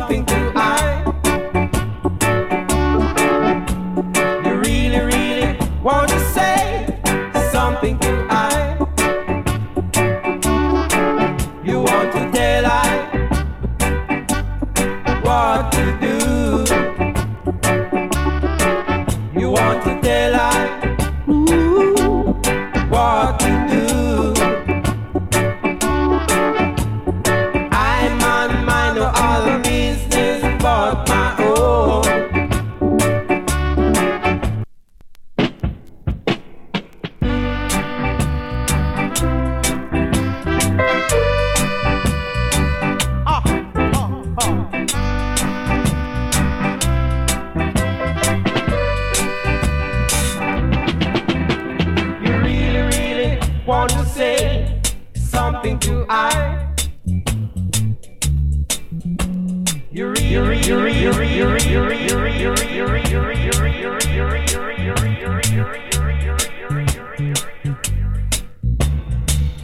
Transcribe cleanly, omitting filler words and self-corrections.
something to hide. You really, really want to say something to hide. You want to tell I what to do. You want to tell I what to do. I'm on my no other business but my own. You really, really want to say something to I. You really